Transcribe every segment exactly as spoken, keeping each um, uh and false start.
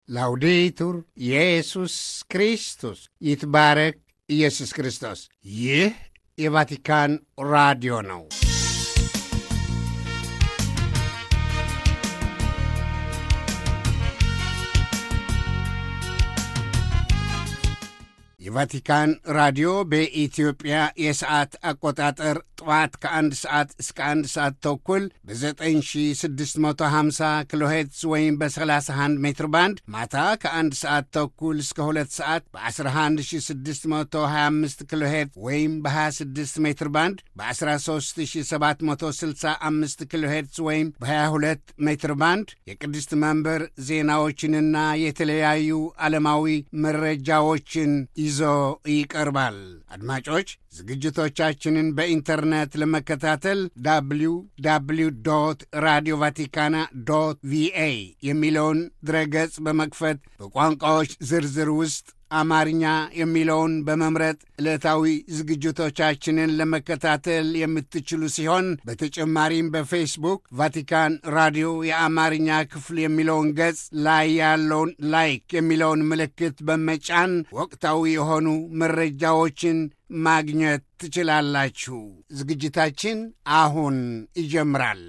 ላውዴቱር ኢየሱስ ክርስቶስ ይትባረክ ኢየሱስ ክርስቶስ። ይህ የቫቲካን ራዲዮ ነው። የቫቲካን ራዲዮ በኢትዮጵያ የሰዓት አቆጣጠር ጠዋት ከአንድ ሰዓት እስከ አንድ ሰዓት ተኩል በዘጠኝ ሺህ ስድስት መቶ ሃምሳ ኪሎ ሄርትዝ ወይም በሰላሳ አንድ ሜትር ባንድ፣ ማታ ከአንድ ሰዓት ተኩል እስከ ሁለት ሰዓት በአስራ አንድ ሺህ ስድስት መቶ ሀያ አምስት ኪሎ ሄርትዝ ወይም በሀያ ስድስት ሜትር ባንድ፣ በአስራ ሦስት ሺህ ሰባት መቶ ስልሳ አምስት ኪሎ ሄርትዝ ወይም በሀያ ሁለት ሜትር ባንድ የቅድስት መንበር ዜናዎችንና የተለያዩ ዓለማዊ መረጃዎችን ይዞ ይቀርባል። አድማጮች ዝግጅቶቻችንን በኢንተርኔት ለመከታተል ዳብሊው ዳብሊው ዶት ራዲዮ ቫቲካና ዶት ቪኤ የሚለውን ድረገጽ በመክፈት በቋንቋዎች ዝርዝር ውስጥ አማርኛ የሚለውን በመምረጥ ዕለታዊ ዝግጅቶቻችንን ለመከታተል የምትችሉ ሲሆን በተጨማሪም በፌስቡክ ቫቲካን ራዲዮ የአማርኛ ክፍል የሚለውን ገጽ ላይ ያለውን ላይክ የሚለውን ምልክት በመጫን ወቅታዊ የሆኑ መረጃዎችን ማግኘት ትችላላችሁ። ዝግጅታችን አሁን ይጀምራል።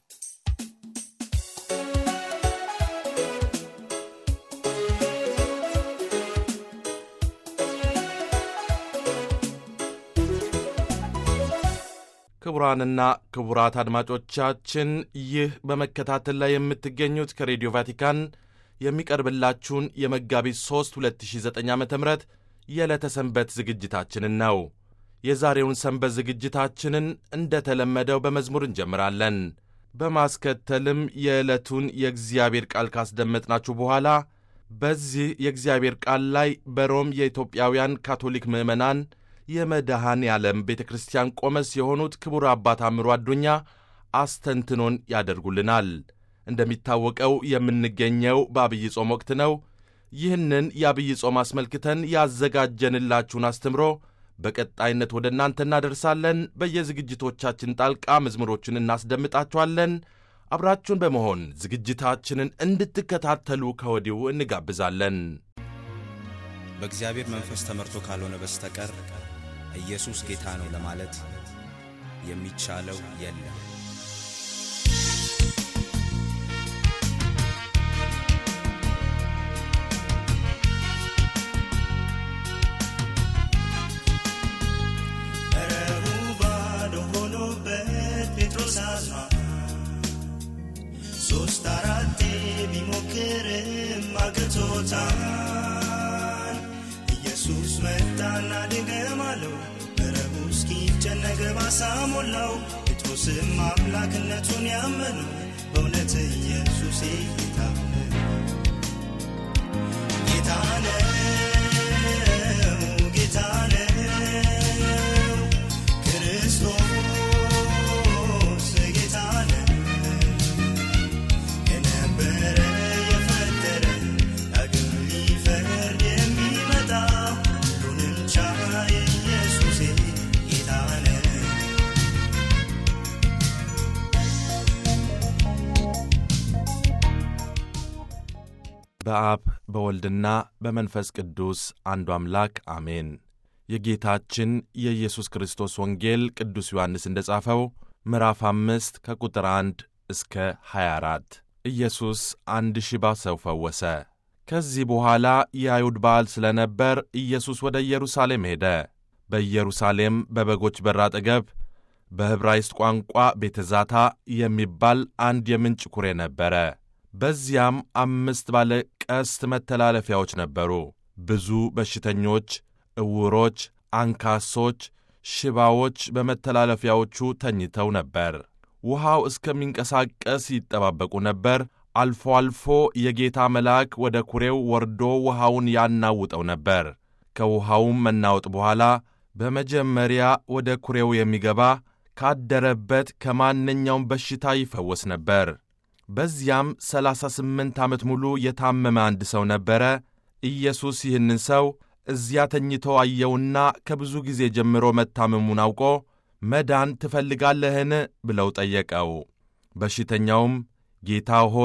ክቡራንና ክቡራት አድማጮቻችን ይህ በመከታተል ላይ የምትገኙት ከሬዲዮ ቫቲካን የሚቀርብላችሁን የመጋቢት ሶስት ሁለት ሺህ ዘጠኝ ዓመተ ምህረት የዕለተ ሰንበት ዝግጅታችንን ነው። የዛሬውን ሰንበት ዝግጅታችንን እንደተለመደው በመዝሙር እንጀምራለን። በማስከተልም የዕለቱን የእግዚአብሔር ቃል ካስደመጥናችሁ በኋላ በዚህ የእግዚአብሔር ቃል ላይ በሮም የኢትዮጵያውያን ካቶሊክ ምዕመናን የመድኃኔ ዓለም ቤተ ክርስቲያን ቆመስ የሆኑት ክቡር አባት አምሮ አዱኛ አስተንትኖን ያደርጉልናል። እንደሚታወቀው የምንገኘው በአብይ ጾም ወቅት ነው። ይህንን የአብይ ጾም አስመልክተን ያዘጋጀንላችሁን አስተምሮ በቀጣይነት ወደ እናንተ እናደርሳለን። በየዝግጅቶቻችን ጣልቃ መዝሙሮችን እናስደምጣችኋለን። አብራችሁን በመሆን ዝግጅታችንን እንድትከታተሉ ከወዲሁ እንጋብዛለን። በእግዚአብሔር መንፈስ ተመርቶ ካልሆነ በስተቀር ኢየሱስ ጌታ ነው ለማለት የሚቻለው የለም። በረሁባዶ ሆኖበት ጴጥሮስ አዝኗ ሦስት አራቴ ቢሞክርም አቅቶታል። ኢየሱስ መጣና ድገም አለው። በረቡ እስኪጨነቅ ባሳ ሞላው። ጴጥሮስም አምላክነቱን ያመኑ በእውነት ኢየሱስ ጌታ ነው፣ ጌታ ነው፣ ጌታ ነው ክርስቶስ ጌታ ነው። የነበረ የፈጠረ ዳግም ሊፈርድ የሚመጣ ሁሉንም ቻይ ኢየሱስ ጌታ ነው። በአብ በወልድና በመንፈስ ቅዱስ አንዱ አምላክ አሜን። የጌታችን የኢየሱስ ክርስቶስ ወንጌል ቅዱስ ዮሐንስ እንደ ጻፈው ምዕራፍ አምስት ከቁጥር አንድ እስከ ሀያ አራት ኢየሱስ አንድ ሽባ ሰው ፈወሰ። ከዚህ በኋላ የአይሁድ በዓል ስለ ነበር ኢየሱስ ወደ ኢየሩሳሌም ሄደ። በኢየሩሳሌም በበጎች በር አጠገብ በዕብራይስጥ ቋንቋ ቤተ ዛታ የሚባል አንድ የምንጭ ኩሬ ነበረ። በዚያም አምስት ባለ ቀስት መተላለፊያዎች ነበሩ። ብዙ በሽተኞች፣ ዕውሮች፣ አንካሶች፣ ሽባዎች በመተላለፊያዎቹ ተኝተው ነበር። ውሃው እስከሚንቀሳቀስ ይጠባበቁ ነበር። አልፎ አልፎ የጌታ መልአክ ወደ ኩሬው ወርዶ ውሃውን ያናውጠው ነበር። ከውሃውም መናወጥ በኋላ በመጀመሪያ ወደ ኩሬው የሚገባ ካደረበት ከማንኛውም በሽታ ይፈወስ ነበር። በዚያም ሰላሳ ስምንት ዓመት ሙሉ የታመመ አንድ ሰው ነበረ። ኢየሱስ ይህንን ሰው እዚያ ተኝቶ አየውና ከብዙ ጊዜ ጀምሮ መታመሙን አውቆ መዳን ትፈልጋለህን ብለው ጠየቀው። በሽተኛውም ጌታ ሆይ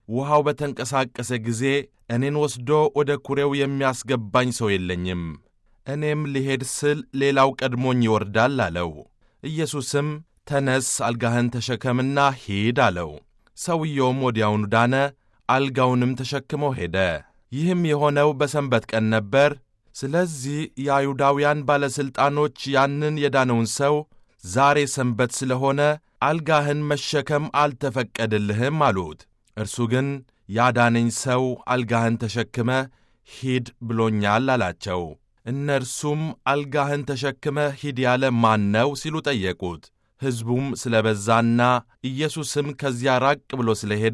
ውሃው በተንቀሳቀሰ ጊዜ እኔን ወስዶ ወደ ኩሬው የሚያስገባኝ ሰው የለኝም። እኔም ልሄድ ስል ሌላው ቀድሞኝ ይወርዳል አለው። ኢየሱስም ተነስ፣ አልጋህን ተሸከምና ሂድ አለው። ሰውየውም ወዲያውኑ ዳነ፣ አልጋውንም ተሸክሞ ሄደ። ይህም የሆነው በሰንበት ቀን ነበር። ስለዚህ የአይሁዳውያን ባለሥልጣኖች ያንን የዳነውን ሰው ዛሬ ሰንበት ስለሆነ አልጋህን መሸከም አልተፈቀደልህም አሉት። እርሱ ግን ያዳነኝ ሰው አልጋህን ተሸክመ ሂድ ብሎኛል አላቸው። እነርሱም አልጋህን ተሸክመ ሂድ ያለ ማን ነው ሲሉ ጠየቁት። ሕዝቡም ስለ በዛና ኢየሱስም ከዚያ ራቅ ብሎ ስለ ሄደ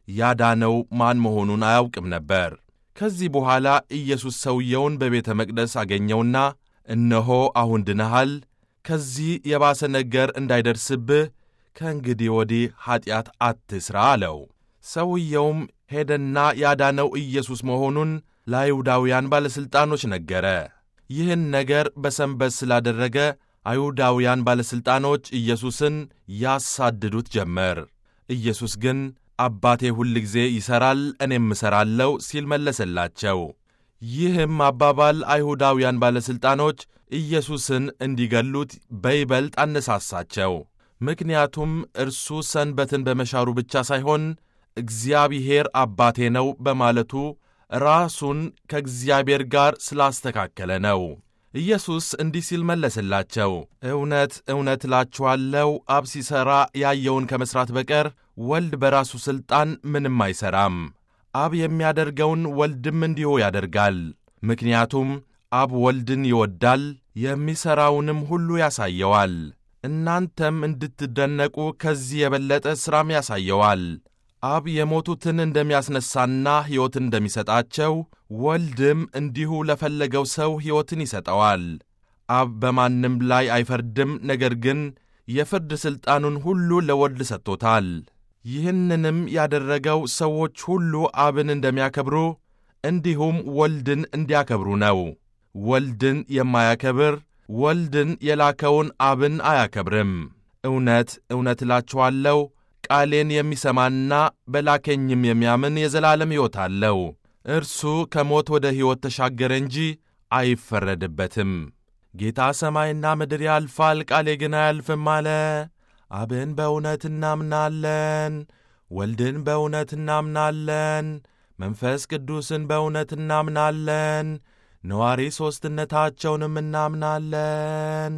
ያዳነው ማን መሆኑን አያውቅም ነበር። ከዚህ በኋላ ኢየሱስ ሰውየውን በቤተ መቅደስ አገኘውና እነሆ አሁን ድነሃል፣ ከዚህ የባሰ ነገር እንዳይደርስብህ ከእንግዲህ ወዲህ ኀጢአት አትሥራ አለው። ሰውየውም ሄደና ያዳነው ኢየሱስ መሆኑን ለአይሁዳውያን ባለሥልጣኖች ነገረ። ይህን ነገር በሰንበት ስላደረገ አይሁዳውያን ባለሥልጣኖች ኢየሱስን ያሳድዱት ጀመር። ኢየሱስ ግን አባቴ ሁል ጊዜ ይሠራል፣ እኔም እሠራለሁ ሲል መለሰላቸው። ይህም አባባል አይሁዳውያን ባለሥልጣኖች ኢየሱስን እንዲገሉት በይበልጥ አነሳሳቸው። ምክንያቱም እርሱ ሰንበትን በመሻሩ ብቻ ሳይሆን እግዚአብሔር አባቴ ነው በማለቱ ራሱን ከእግዚአብሔር ጋር ስላስተካከለ ነው። ኢየሱስ እንዲህ ሲል መለሰላቸው፣ እውነት እውነት እላችኋለሁ አብ ሲሠራ ያየውን ከመሥራት በቀር ወልድ በራሱ ሥልጣን ምንም አይሠራም። አብ የሚያደርገውን ወልድም እንዲሁ ያደርጋል። ምክንያቱም አብ ወልድን ይወዳል፣ የሚሠራውንም ሁሉ ያሳየዋል። እናንተም እንድትደነቁ ከዚህ የበለጠ ሥራም ያሳየዋል። አብ የሞቱትን እንደሚያስነሣና ሕይወትን እንደሚሰጣቸው ወልድም እንዲሁ ለፈለገው ሰው ሕይወትን ይሰጠዋል። አብ በማንም ላይ አይፈርድም፣ ነገር ግን የፍርድ ሥልጣኑን ሁሉ ለወልድ ሰጥቶታል። ይህንንም ያደረገው ሰዎች ሁሉ አብን እንደሚያከብሩ እንዲሁም ወልድን እንዲያከብሩ ነው። ወልድን የማያከብር ወልድን የላከውን አብን አያከብርም። እውነት እውነት እላችኋለሁ ቃሌን የሚሰማና በላከኝም የሚያምን የዘላለም ሕይወት አለው። እርሱ ከሞት ወደ ሕይወት ተሻገረ እንጂ አይፈረድበትም። ጌታ ሰማይና ምድር ያልፋል፣ ቃሌ ግን አያልፍም አለ። አብን በእውነት እናምናለን፣ ወልድን በእውነት እናምናለን፣ መንፈስ ቅዱስን በእውነት እናምናለን፣ ነዋሪ ሦስትነታቸውንም እናምናለን።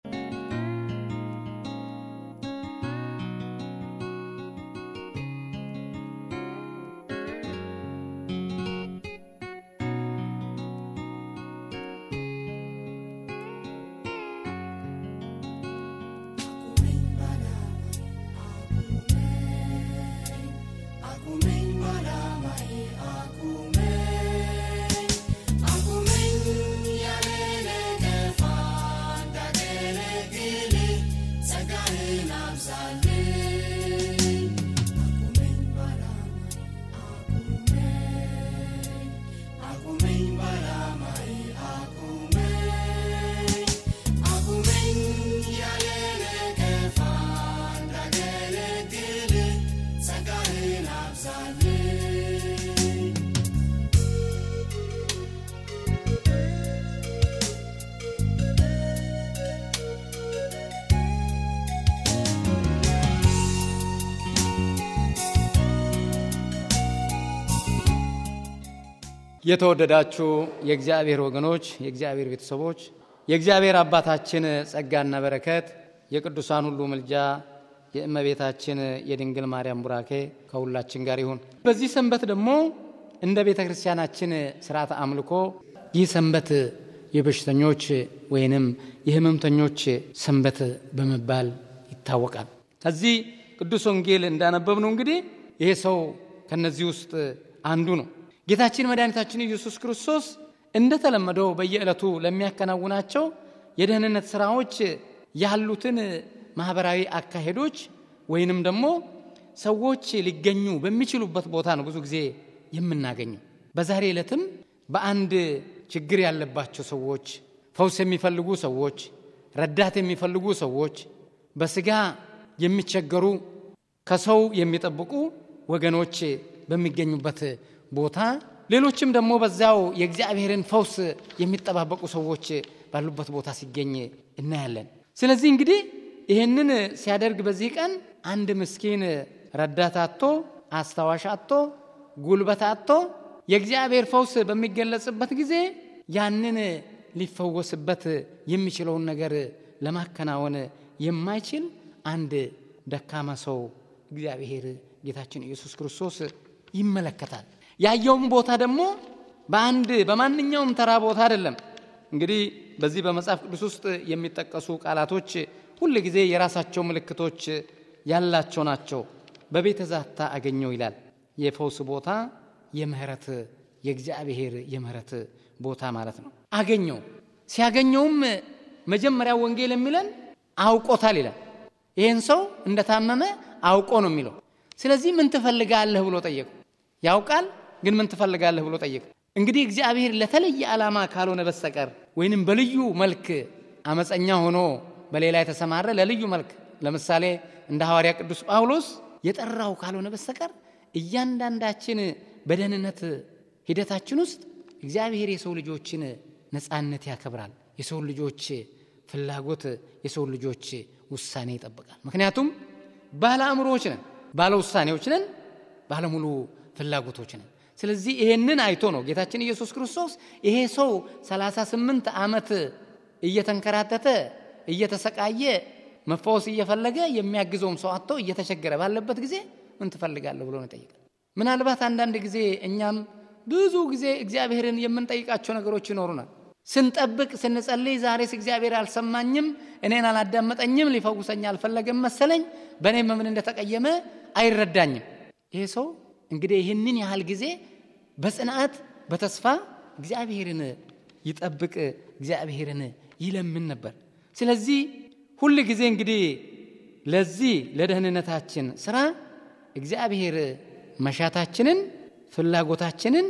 የተወደዳችሁ የእግዚአብሔር ወገኖች፣ የእግዚአብሔር ቤተሰቦች፣ የእግዚአብሔር አባታችን ጸጋና በረከት፣ የቅዱሳን ሁሉ ምልጃ፣ የእመቤታችን የድንግል ማርያም ቡራኬ ከሁላችን ጋር ይሁን። በዚህ ሰንበት ደግሞ እንደ ቤተ ክርስቲያናችን ሥርዓተ አምልኮ ይህ ሰንበት የበሽተኞች ወይንም የሕመምተኞች ሰንበት በመባል ይታወቃል። ከዚህ ቅዱስ ወንጌል እንዳነበብነው እንግዲህ ይሄ ሰው ከነዚህ ውስጥ አንዱ ነው። ጌታችን መድኃኒታችን ኢየሱስ ክርስቶስ እንደተለመደው በየዕለቱ ለሚያከናውናቸው የደህንነት ሥራዎች ያሉትን ማህበራዊ አካሄዶች ወይንም ደግሞ ሰዎች ሊገኙ በሚችሉበት ቦታ ነው ብዙ ጊዜ የምናገኘው። በዛሬ ዕለትም በአንድ ችግር ያለባቸው ሰዎች፣ ፈውስ የሚፈልጉ ሰዎች፣ ረዳት የሚፈልጉ ሰዎች፣ በስጋ የሚቸገሩ ከሰው የሚጠብቁ ወገኖች በሚገኙበት ቦታ ሌሎችም ደግሞ በዛው የእግዚአብሔርን ፈውስ የሚጠባበቁ ሰዎች ባሉበት ቦታ ሲገኝ እናያለን። ስለዚህ እንግዲህ ይሄንን ሲያደርግ በዚህ ቀን አንድ ምስኪን ረዳት አጥቶ አስተዋሽ አጥቶ ጉልበት አጥቶ የእግዚአብሔር ፈውስ በሚገለጽበት ጊዜ ያንን ሊፈወስበት የሚችለውን ነገር ለማከናወን የማይችል አንድ ደካማ ሰው እግዚአብሔር ጌታችን ኢየሱስ ክርስቶስ ይመለከታል። ያየውም ቦታ ደግሞ በአንድ በማንኛውም ተራ ቦታ አይደለም። እንግዲህ በዚህ በመጽሐፍ ቅዱስ ውስጥ የሚጠቀሱ ቃላቶች ሁሉ ጊዜ የራሳቸው ምልክቶች ያላቸው ናቸው። በቤተ ዛታ አገኘው ይላል። የፈውስ ቦታ የምህረት የእግዚአብሔር የምህረት ቦታ ማለት ነው። አገኘው። ሲያገኘውም መጀመሪያ ወንጌል የሚለን አውቆታል ይላል። ይሄን ሰው እንደታመመ አውቆ ነው የሚለው። ስለዚህ ምን ትፈልጋለህ ብሎ ጠየቀው። ያውቃል ግን ምን ትፈልጋለህ ብሎ ጠየቀው። እንግዲህ እግዚአብሔር ለተለየ ዓላማ ካልሆነ በስተቀር ወይንም በልዩ መልክ አመፀኛ ሆኖ በሌላ የተሰማረ ለልዩ መልክ ለምሳሌ እንደ ሐዋርያ ቅዱስ ጳውሎስ የጠራው ካልሆነ በስተቀር እያንዳንዳችን በደህንነት ሂደታችን ውስጥ እግዚአብሔር የሰው ልጆችን ነፃነት ያከብራል። የሰው ልጆች ፍላጎት የሰው ልጆች ውሳኔ ይጠብቃል። ምክንያቱም ባለ አእምሮዎች ነን፣ ባለ ውሳኔዎች ነን፣ ባለ ሙሉ ፍላጎቶች ነን። ስለዚህ ይሄንን አይቶ ነው ጌታችን ኢየሱስ ክርስቶስ ይሄ ሰው ሰላሳ ስምንት ዓመት እየተንከራተተ እየተሰቃየ መፈወስ እየፈለገ የሚያግዘውም ሰው አጥቶ እየተቸገረ ባለበት ጊዜ ምን ትፈልጋለህ ብሎ ነው ጠይቀው። ምናልባት አንዳንድ ጊዜ እኛም ብዙ ጊዜ እግዚአብሔርን የምንጠይቃቸው ነገሮች ይኖሩናል። ስንጠብቅ ስንጸልይ ዛሬስ እግዚአብሔር አልሰማኝም፣ እኔን አላዳመጠኝም፣ ሊፈውሰኝ አልፈለገም መሰለኝ፣ በእኔም ምን እንደተቀየመ አይረዳኝም። ይሄ ሰው እንግዲህ ይህንን ያህል ጊዜ በጽናት በተስፋ እግዚአብሔርን ይጠብቅ እግዚአብሔርን ይለምን ነበር። ስለዚህ ሁሉ ጊዜ እንግዲህ ለዚህ ለደህንነታችን ስራ እግዚአብሔር መሻታችንን ፍላጎታችንን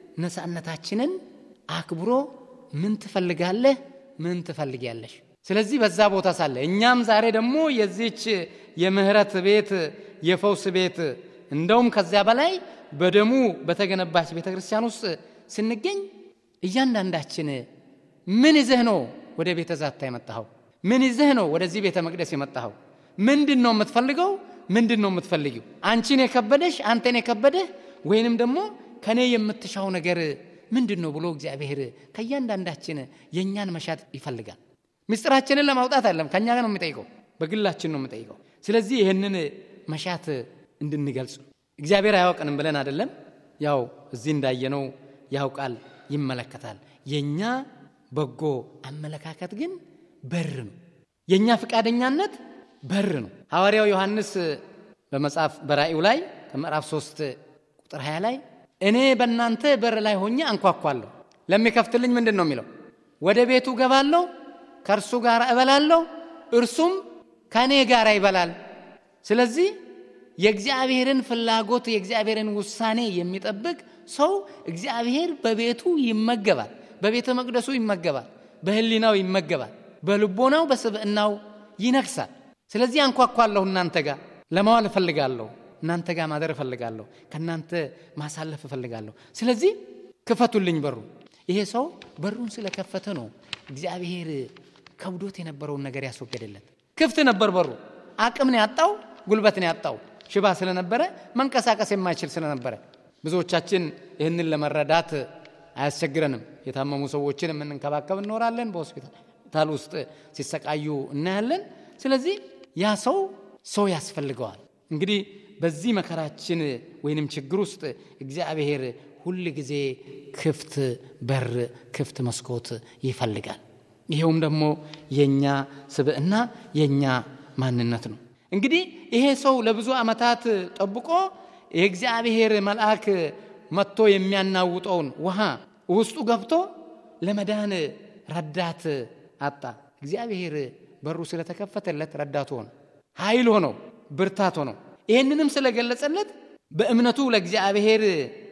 ነፃነታችንን አክብሮ ምን ትፈልጋለህ ምን ትፈልጊያለሽ። ስለዚህ በዛ ቦታ ሳለ እኛም ዛሬ ደግሞ የዚህች የምህረት ቤት የፈውስ ቤት እንደውም ከዛ በላይ በደሙ በተገነባች ቤተክርስቲያን ውስጥ ስንገኝ እያንዳንዳችን ምን ይዘህ ነው ወደ ቤተ ዛታ የመጣኸው? ምን ይዘህ ነው ወደዚህ ቤተ መቅደስ የመጣኸው? ምንድነው የምትፈልገው? ምንድነው የምትፈልጊው? አንቺን የከበደሽ አንተን የከበደህ ወይንም ደግሞ ከኔ የምትሻው ነገር ምንድነው ብሎ እግዚአብሔር ከያንዳንዳችን የኛን መሻት ይፈልጋል። ምስጢራችንን ለማውጣት አይደለም ከኛ ጋር ነው የሚጠይቀው፣ በግላችን ነው የሚጠይቀው። ስለዚህ ይሄንን መሻት እንድንገልጽ እግዚአብሔር አያውቅንም ብለን አይደለም። ያው እዚህ እንዳየነው ያውቃል፣ ይመለከታል። የኛ በጎ አመለካከት ግን በር ነው። የኛ ፍቃደኛነት በር ነው። ሐዋርያው ዮሐንስ በመጽሐፍ በራእዩ ላይ በምዕራፍ ሶስት ቁጥር ሃያ ላይ እኔ በእናንተ በር ላይ ሆኜ አንኳኳለሁ፣ ለሚከፍትልኝ ምንድነው የሚለው? ወደ ቤቱ ገባለሁ፣ ከእርሱ ጋር እበላለሁ፣ እርሱም ከኔ ጋር ይበላል። ስለዚህ የእግዚአብሔርን ፍላጎት የእግዚአብሔርን ውሳኔ የሚጠብቅ ሰው እግዚአብሔር በቤቱ ይመገባል፣ በቤተ መቅደሱ ይመገባል፣ በህሊናው ይመገባል፣ በልቦናው በስብዕናው ይነክሳል። ስለዚህ አንኳኳለሁ፣ እናንተ ጋር ለማዋል እፈልጋለሁ፣ እናንተ ጋር ማደር እፈልጋለሁ፣ ከናንተ ማሳለፍ እፈልጋለሁ። ስለዚህ ክፈቱልኝ በሩ። ይሄ ሰው በሩን ስለከፈተ ነው እግዚአብሔር ከብዶት የነበረውን ነገር ያስወገደለት። ክፍት ነበር በሩ። አቅም ነው ያጣው፣ ጉልበት ነው ያጣው። ሽባ ስለነበረ መንቀሳቀስ የማይችል ስለነበረ ብዙዎቻችን ይህንን ለመረዳት አያስቸግረንም። የታመሙ ሰዎችን የምንንከባከብ እንኖራለን፣ በሆስፒታል ውስጥ ሲሰቃዩ እናያለን። ስለዚህ ያ ሰው ሰው ያስፈልገዋል። እንግዲህ በዚህ መከራችን ወይንም ችግር ውስጥ እግዚአብሔር ሁሉ ጊዜ ክፍት በር ክፍት መስኮት ይፈልጋል። ይሄውም ደግሞ የኛ ስብዕና የኛ ማንነት ነው። እንግዲህ ይሄ ሰው ለብዙ ዓመታት ጠብቆ የእግዚአብሔር መልአክ መጥቶ የሚያናውጠውን ውሃ ውስጡ ገብቶ ለመዳን ረዳት አጣ። እግዚአብሔር በሩ ስለተከፈተለት ረዳት ሆነ፣ ኃይል ሆኖ፣ ብርታት ሆኖ ይሄንንም ስለገለጸለት በእምነቱ ለእግዚአብሔር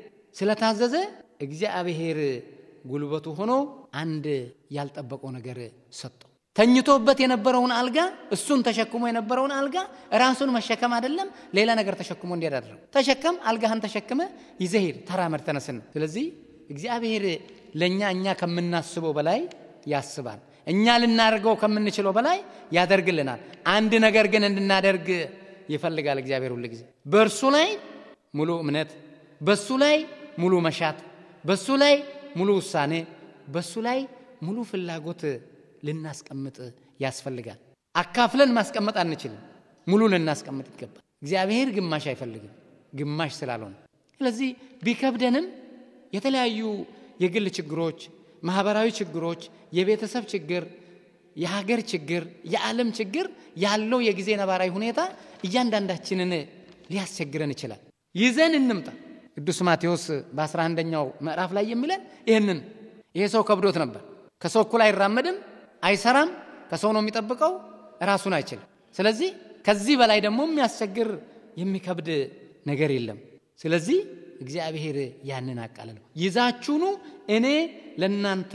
ስለታዘዘ እግዚአብሔር ጉልበቱ ሆኖ አንድ ያልጠበቀው ነገር ሰጠው። ተኝቶበት የነበረውን አልጋ እሱን ተሸክሞ የነበረውን አልጋ ራሱን መሸከም አይደለም ሌላ ነገር ተሸክሞ እንዲያደርግ ተሸከም አልጋህን ተሸክመ ይዘህ ተራመድ ተነስና። ስለዚህ እግዚአብሔር ለኛ እኛ ከምናስበው በላይ ያስባል። እኛ ልናደርገው ከምንችለው በላይ ያደርግልናል። አንድ ነገር ግን እንድናደርግ ይፈልጋል እግዚአብሔር ሁሉ ጊዜ። በእርሱ ላይ ሙሉ እምነት፣ በሱ ላይ ሙሉ መሻት፣ በሱ ላይ ሙሉ ውሳኔ፣ በሱ ላይ ሙሉ ፍላጎት ልናስቀምጥ ያስፈልጋል። አካፍለን ማስቀመጥ አንችልም። ሙሉ ልናስቀምጥ ይገባል። እግዚአብሔር ግማሽ አይፈልግም ግማሽ ስላልሆነ። ስለዚህ ቢከብደንም የተለያዩ የግል ችግሮች፣ ማህበራዊ ችግሮች፣ የቤተሰብ ችግር፣ የሀገር ችግር፣ የዓለም ችግር ያለው የጊዜ ነባራዊ ሁኔታ እያንዳንዳችንን ሊያስቸግረን ይችላል። ይዘን እንምጣ። ቅዱስ ማቴዎስ በአስራ አንደኛው ምዕራፍ ላይ የሚለን ይሄንን ይሄ ሰው ከብዶት ነበር። ከሰው እኩል አይራመድም፣ አይሰራም፣ ከሰው ነው የሚጠብቀው፣ ራሱን አይችልም። ስለዚህ ከዚህ በላይ ደግሞ የሚያስቸግር የሚከብድ ነገር የለም። ስለዚህ እግዚአብሔር ያንን አቃለለው። ይዛችሁኑ እኔ ለእናንተ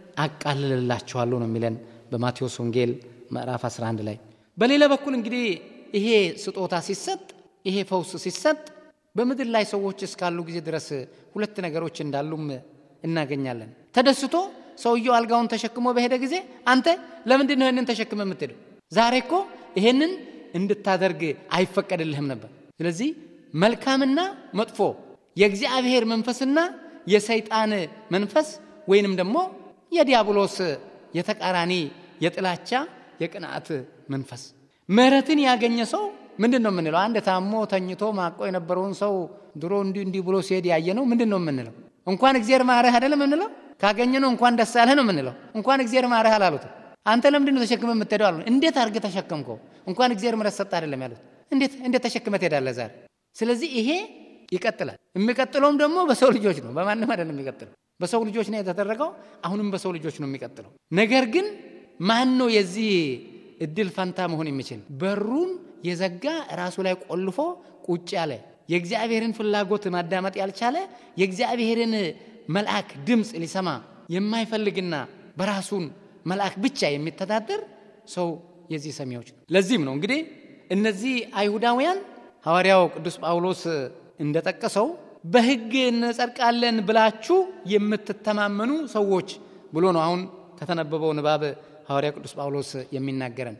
አቃልልላችኋለሁ ነው የሚለን በማቴዎስ ወንጌል ምዕራፍ አስራ አንድ ላይ። በሌላ በኩል እንግዲህ ይሄ ስጦታ ሲሰጥ፣ ይሄ ፈውስ ሲሰጥ በምድር ላይ ሰዎች እስካሉ ጊዜ ድረስ ሁለት ነገሮች እንዳሉም እናገኛለን። ተደስቶ ሰውየው አልጋውን ተሸክሞ በሄደ ጊዜ አንተ ለምንድን ነው ይሄንን ተሸክመ የምትሄደው? ዛሬ እኮ ይሄንን እንድታደርግ አይፈቀድልህም ነበር። ስለዚህ መልካምና መጥፎ የእግዚአብሔር መንፈስና የሰይጣን መንፈስ ወይንም ደግሞ የዲያብሎስ የተቃራኒ የጥላቻ የቅናት መንፈስ ምህረትን ያገኘ ሰው ምንድነው የምንለው? አንድ ታሞ ተኝቶ ማቆ የነበረውን ሰው ድሮ እንዲ እንዲ ብሎ ሲሄድ ያየነው ምንድነው የምንለው? እንኳን እግዚአብሔር ማረህ አይደለም የምንለው? ካገኘነው እንኳን ደስ አለህ ነው የምንለው? እንኳን እግዚአብሔር ማረህ አላሉት። አንተ ለምንድን ነው ተሸክመህ የምትሄደው አሉ። እንዴት አርገ ተሸከምከው? እንኳን እግዚአብሔር ምሕረት ሰጣ አይደለም ያሉት። እንዴት እንዴት ተሸክመህ ትሄዳለህ ዛሬ? ስለዚህ ይሄ ይቀጥላል። የሚቀጥለውም ደግሞ በሰው ልጆች ነው፣ በማንም አይደለም የሚቀጥለው። በሰው ልጆች ነው የተደረገው፣ አሁንም በሰው ልጆች ነው የሚቀጥለው። ነገር ግን ማን ነው የዚህ እድል ፈንታ መሆን የሚችል? በሩን የዘጋ ራሱ ላይ ቆልፎ ቁጭ ያለ የእግዚአብሔርን ፍላጎት ማዳመጥ ያልቻለ የእግዚአብሔርን መልአክ ድምጽ ሊሰማ የማይፈልግና በራሱን መልአክ ብቻ የሚተዳደር ሰው የዚህ ሰሚዎች ነው። ለዚህም ነው እንግዲህ እነዚህ አይሁዳውያን ሐዋርያው ቅዱስ ጳውሎስ እንደጠቀሰው በሕግ እንጸድቃለን ብላችሁ የምትተማመኑ ሰዎች ብሎ ነው አሁን ከተነበበው ንባብ ሐዋርያው ቅዱስ ጳውሎስ የሚናገረን።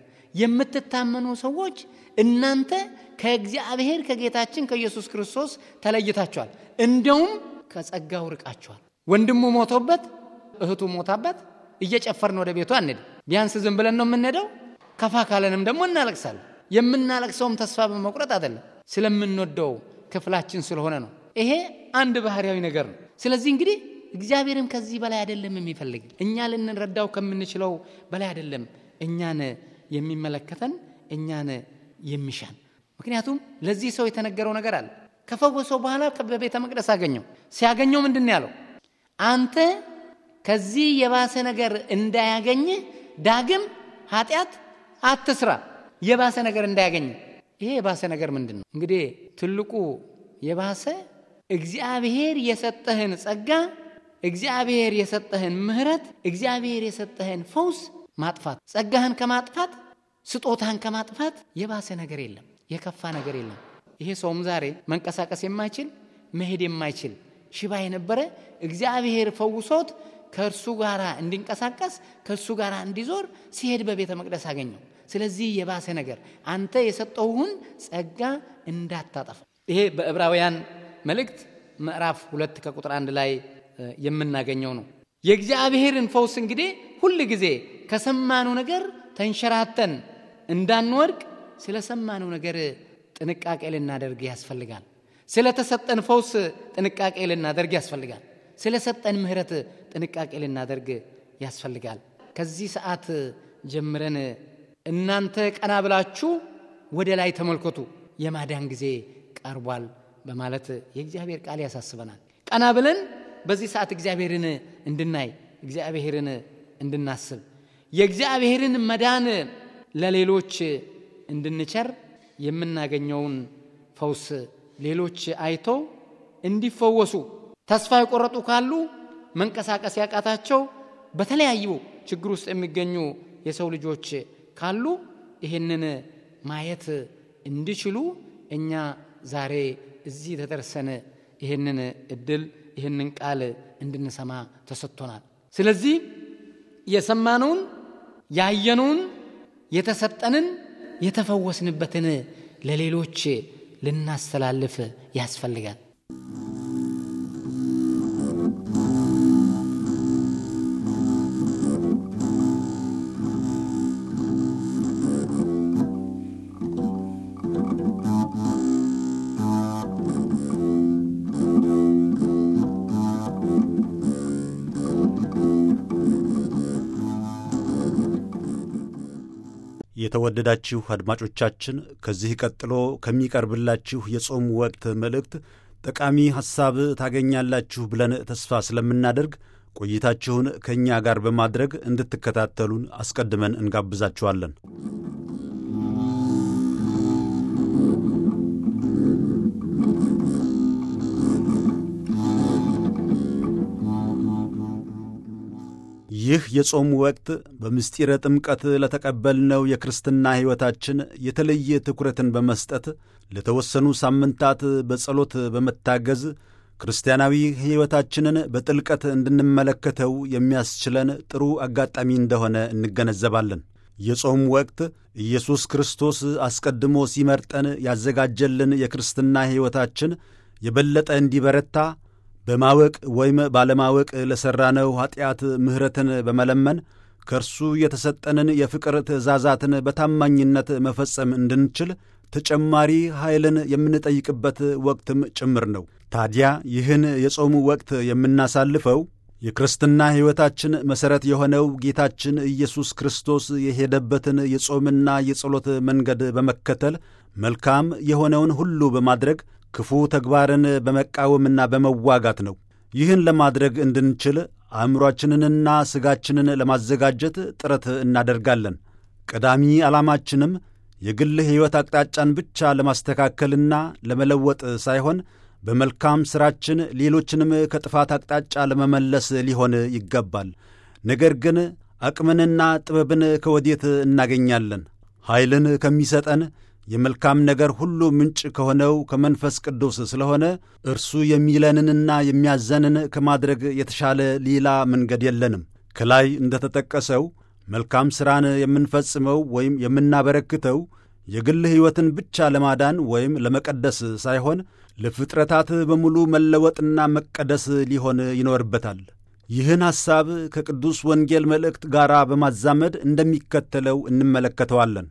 የምትታመኑ ሰዎች እናንተ ከእግዚአብሔር ከጌታችን ከኢየሱስ ክርስቶስ ተለይታችኋል፣ እንደውም ከጸጋው ርቃችኋል። ወንድሙ ሞቶበት እህቱ ሞታበት እየጨፈርን ወደ ቤቱ አንሄድ። ቢያንስ ዝም ብለን ነው የምንሄደው። ከፋ ካለንም ደግሞ እናለቅሳለን። የምናለቅሰውም ተስፋ በመቁረጥ አይደለም፣ ስለምንወደው ክፍላችን ስለሆነ ነው። ይሄ አንድ ባህሪያዊ ነገር ነው። ስለዚህ እንግዲህ እግዚአብሔርም ከዚህ በላይ አይደለም የሚፈልግ፣ እኛ ልንረዳው ከምንችለው በላይ አይደለም እኛን የሚመለከተን እኛን የሚሻን። ምክንያቱም ለዚህ ሰው የተነገረው ነገር አለ። ከፈወሰው በኋላ በቤተ መቅደስ አገኘው። ሲያገኘው ምንድን ነው ያለው? አንተ ከዚህ የባሰ ነገር እንዳያገኝ ዳግም ኃጢአት አትስራ። የባሰ ነገር እንዳያገኝ። ይሄ የባሰ ነገር ምንድን ነው? እንግዲህ ትልቁ የባሰ እግዚአብሔር የሰጠህን ጸጋ፣ እግዚአብሔር የሰጠህን ምህረት፣ እግዚአብሔር የሰጠህን ፈውስ ማጥፋት። ጸጋህን ከማጥፋት ስጦታህን ከማጥፋት የባሰ ነገር የለም፣ የከፋ ነገር የለም። ይሄ ሰውም ዛሬ መንቀሳቀስ የማይችል መሄድ የማይችል ሽባ የነበረ እግዚአብሔር ፈውሶት ከእርሱ ጋር እንዲንቀሳቀስ ከእርሱ ጋር እንዲዞር ሲሄድ በቤተ መቅደስ አገኘው። ስለዚህ የባሰ ነገር አንተ የሰጠውን ጸጋ እንዳታጠፋ። ይሄ በዕብራውያን መልእክት ምዕራፍ ሁለት ከቁጥር አንድ ላይ የምናገኘው ነው። የእግዚአብሔርን ፈውስ እንግዲህ ሁሉ ጊዜ ከሰማነው ነገር ተንሸራተን እንዳንወድቅ ስለሰማነው ነገር ጥንቃቄ ልናደርግ ያስፈልጋል። ስለተሰጠን ፈውስ ጥንቃቄ ልናደርግ ያስፈልጋል። ስለሰጠን ምህረት ጥንቃቄ ልናደርግ ያስፈልጋል። ከዚህ ሰዓት ጀምረን እናንተ ቀና ብላችሁ ወደ ላይ ተመልከቱ፣ የማዳን ጊዜ ቀርቧል በማለት የእግዚአብሔር ቃል ያሳስበናል። ቀና ብለን በዚህ ሰዓት እግዚአብሔርን እንድናይ፣ እግዚአብሔርን እንድናስብ፣ የእግዚአብሔርን መዳን ለሌሎች እንድንቸር የምናገኘውን ፈውስ ሌሎች አይተው እንዲፈወሱ፣ ተስፋ የቆረጡ ካሉ መንቀሳቀስ ያቃታቸው በተለያዩ ችግር ውስጥ የሚገኙ የሰው ልጆች ካሉ ይህንን ማየት እንዲችሉ እኛ ዛሬ እዚህ ተደርሰን ይህንን እድል ይህንን ቃል እንድንሰማ ተሰጥቶናል። ስለዚህ የሰማነውን ያየነውን የተሰጠንን የተፈወስንበትን ለሌሎች ልናስተላልፍ ያስፈልጋል። የተወደዳችሁ አድማጮቻችን ከዚህ ቀጥሎ ከሚቀርብላችሁ የጾም ወቅት መልእክት ጠቃሚ ሐሳብ ታገኛላችሁ ብለን ተስፋ ስለምናደርግ ቆይታችሁን ከእኛ ጋር በማድረግ እንድትከታተሉን አስቀድመን እንጋብዛችኋለን። ይህ የጾም ወቅት በምስጢረ ጥምቀት ለተቀበልነው የክርስትና ሕይወታችን የተለየ ትኩረትን በመስጠት ለተወሰኑ ሳምንታት በጸሎት በመታገዝ ክርስቲያናዊ ሕይወታችንን በጥልቀት እንድንመለከተው የሚያስችለን ጥሩ አጋጣሚ እንደሆነ እንገነዘባለን። የጾም ወቅት ኢየሱስ ክርስቶስ አስቀድሞ ሲመርጠን ያዘጋጀልን የክርስትና ሕይወታችን የበለጠ እንዲበረታ በማወቅ ወይም ባለማወቅ ለሠራነው ኀጢአት ምሕረትን በመለመን ከእርሱ የተሰጠንን የፍቅር ትእዛዛትን በታማኝነት መፈጸም እንድንችል ተጨማሪ ኃይልን የምንጠይቅበት ወቅትም ጭምር ነው። ታዲያ ይህን የጾሙ ወቅት የምናሳልፈው የክርስትና ሕይወታችን መሠረት የሆነው ጌታችን ኢየሱስ ክርስቶስ የሄደበትን የጾምና የጸሎት መንገድ በመከተል መልካም የሆነውን ሁሉ በማድረግ ክፉ ተግባርን በመቃወምና በመዋጋት ነው። ይህን ለማድረግ እንድንችል አእምሮአችንንና ሥጋችንን ለማዘጋጀት ጥረት እናደርጋለን። ቀዳሚ ዓላማችንም የግል ሕይወት አቅጣጫን ብቻ ለማስተካከልና ለመለወጥ ሳይሆን በመልካም ሥራችን ሌሎችንም ከጥፋት አቅጣጫ ለመመለስ ሊሆን ይገባል። ነገር ግን አቅምንና ጥበብን ከወዴት እናገኛለን? ኃይልን ከሚሰጠን የመልካም ነገር ሁሉ ምንጭ ከሆነው ከመንፈስ ቅዱስ ስለሆነ እርሱ የሚለንንና የሚያዘንን ከማድረግ የተሻለ ሌላ መንገድ የለንም። ከላይ እንደተጠቀሰው መልካም ሥራን የምንፈጽመው ወይም የምናበረክተው የግል ሕይወትን ብቻ ለማዳን ወይም ለመቀደስ ሳይሆን ለፍጥረታት በሙሉ መለወጥና መቀደስ ሊሆን ይኖርበታል። ይህን ሐሳብ ከቅዱስ ወንጌል መልእክት ጋር በማዛመድ እንደሚከተለው እንመለከተዋለን።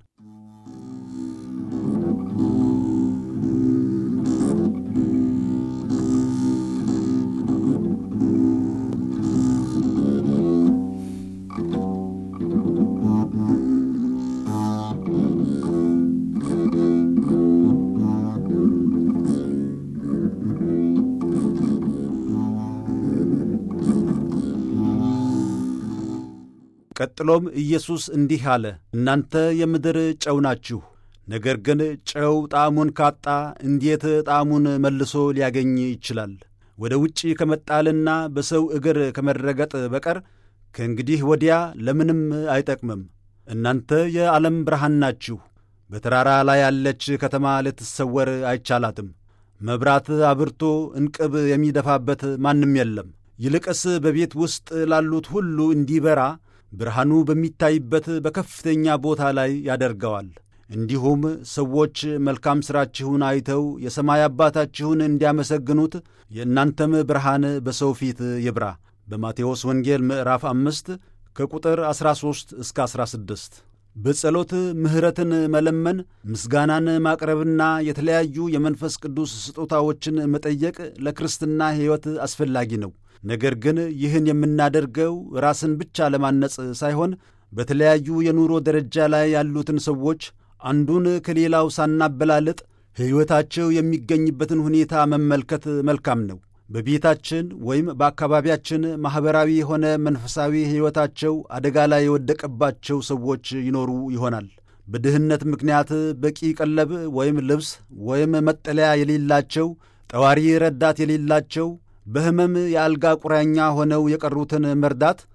ቀጥሎም ኢየሱስ እንዲህ አለ፣ እናንተ የምድር ጨው ናችሁ። ነገር ግን ጨው ጣዕሙን ካጣ እንዴት ጣዕሙን መልሶ ሊያገኝ ይችላል? ወደ ውጪ ከመጣልና በሰው እግር ከመረገጥ በቀር ከእንግዲህ ወዲያ ለምንም አይጠቅምም። እናንተ የዓለም ብርሃን ናችሁ። በተራራ ላይ ያለች ከተማ ልትሰወር አይቻላትም። መብራት አብርቶ እንቅብ የሚደፋበት ማንም የለም። ይልቅስ በቤት ውስጥ ላሉት ሁሉ እንዲበራ ብርሃኑ በሚታይበት በከፍተኛ ቦታ ላይ ያደርገዋል። እንዲሁም ሰዎች መልካም ሥራችሁን አይተው የሰማይ አባታችሁን እንዲያመሰግኑት የእናንተም ብርሃን በሰው ፊት ይብራ። በማቴዎስ ወንጌል ምዕራፍ አምስት ከቁጥር ዐሥራ ሦስት እስከ ዐሥራ ስድስት። በጸሎት ምሕረትን መለመን፣ ምስጋናን ማቅረብና የተለያዩ የመንፈስ ቅዱስ ስጦታዎችን መጠየቅ ለክርስትና ሕይወት አስፈላጊ ነው። ነገር ግን ይህን የምናደርገው ራስን ብቻ ለማነጽ ሳይሆን በተለያዩ የኑሮ ደረጃ ላይ ያሉትን ሰዎች አንዱን ከሌላው ሳናበላልጥ ሕይወታቸው የሚገኝበትን ሁኔታ መመልከት መልካም ነው። በቤታችን ወይም በአካባቢያችን ማኅበራዊ የሆነ መንፈሳዊ ሕይወታቸው አደጋ ላይ የወደቀባቸው ሰዎች ይኖሩ ይሆናል። በድህነት ምክንያት በቂ ቀለብ ወይም ልብስ ወይም መጠለያ የሌላቸው፣ ጠዋሪ ረዳት የሌላቸው፣ በሕመም የአልጋ ቁራኛ ሆነው የቀሩትን መርዳት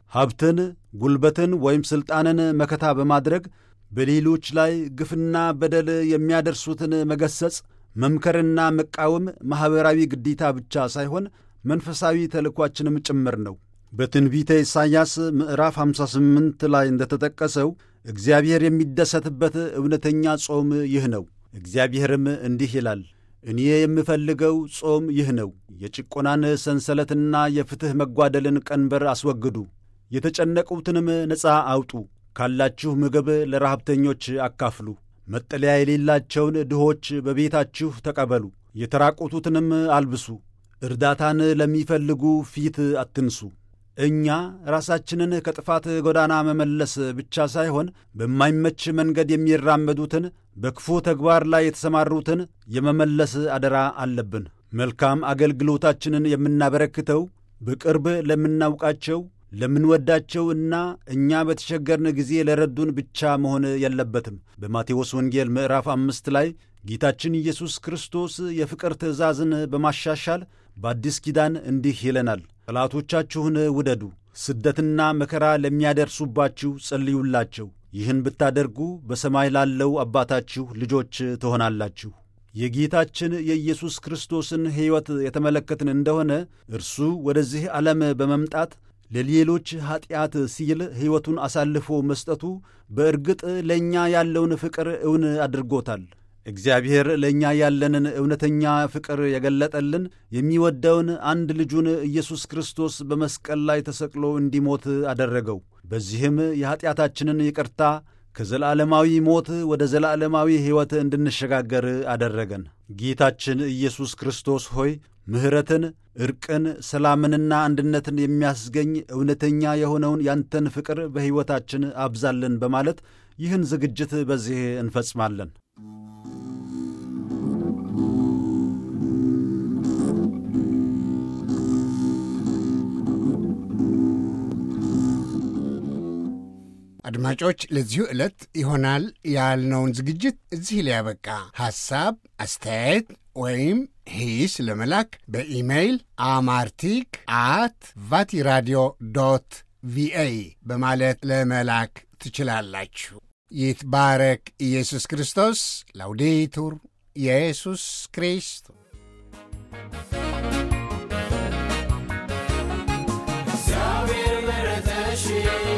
ሀብትን፣ ጉልበትን ወይም ሥልጣንን መከታ በማድረግ በሌሎች ላይ ግፍና በደል የሚያደርሱትን መገሰጽ፣ መምከርና መቃወም ማኅበራዊ ግዴታ ብቻ ሳይሆን መንፈሳዊ ተልእኳችንም ጭምር ነው። በትንቢተ ኢሳይያስ ምዕራፍ ሃምሳ ስምንት ላይ እንደተጠቀሰው እግዚአብሔር የሚደሰትበት እውነተኛ ጾም ይህ ነው። እግዚአብሔርም እንዲህ ይላል፣ እኔ የምፈልገው ጾም ይህ ነው። የጭቆናን ሰንሰለትና የፍትሕ መጓደልን ቀንበር አስወግዱ፣ የተጨነቁትንም ነፃ አውጡ፣ ካላችሁ ምግብ ለረሃብተኞች አካፍሉ፣ መጠለያ የሌላቸውን ድሆች በቤታችሁ ተቀበሉ፣ የተራቆቱትንም አልብሱ፣ እርዳታን ለሚፈልጉ ፊት አትንሱ። እኛ ራሳችንን ከጥፋት ጎዳና መመለስ ብቻ ሳይሆን በማይመች መንገድ የሚራመዱትን በክፉ ተግባር ላይ የተሰማሩትን የመመለስ አደራ አለብን። መልካም አገልግሎታችንን የምናበረክተው በቅርብ ለምናውቃቸው ለምንወዳቸው እና እኛ በተቸገርን ጊዜ ለረዱን ብቻ መሆን የለበትም። በማቴዎስ ወንጌል ምዕራፍ አምስት ላይ ጌታችን ኢየሱስ ክርስቶስ የፍቅር ትእዛዝን በማሻሻል በአዲስ ኪዳን እንዲህ ይለናል፣ ጠላቶቻችሁን ውደዱ፣ ስደትና መከራ ለሚያደርሱባችሁ ጸልዩላቸው። ይህን ብታደርጉ በሰማይ ላለው አባታችሁ ልጆች ትሆናላችሁ። የጌታችን የኢየሱስ ክርስቶስን ሕይወት የተመለከትን እንደሆነ እርሱ ወደዚህ ዓለም በመምጣት ለሌሎች ኀጢአት ሲል ሕይወቱን አሳልፎ መስጠቱ በእርግጥ ለእኛ ያለውን ፍቅር እውን አድርጎታል። እግዚአብሔር ለእኛ ያለንን እውነተኛ ፍቅር የገለጠልን የሚወደውን አንድ ልጁን ኢየሱስ ክርስቶስ በመስቀል ላይ ተሰቅሎ እንዲሞት አደረገው። በዚህም የኀጢአታችንን ይቅርታ ከዘላለማዊ ሞት ወደ ዘላለማዊ ሕይወት እንድንሸጋገር አደረገን። ጌታችን ኢየሱስ ክርስቶስ ሆይ ምሕረትን፣ ዕርቅን፣ ሰላምንና አንድነትን የሚያስገኝ እውነተኛ የሆነውን ያንተን ፍቅር በሕይወታችን አብዛልን በማለት ይህን ዝግጅት በዚህ እንፈጽማለን። አድማጮች፣ ለዚሁ ዕለት ይሆናል ያልነውን ዝግጅት እዚህ ላይ ያበቃ። ሐሳብ፣ አስተያየት ወይም ሂስ ለመላክ በኢሜይል አማርቲክ አት ቫቲራዲዮ ዶት ቪኦኤ በማለት ለመላክ ትችላላችሁ። ይትባረክ ኢየሱስ ክርስቶስ። ላውዴቱር ኢየሱስ ክርስቶስ። እግዚአብሔር ምሕረትሽ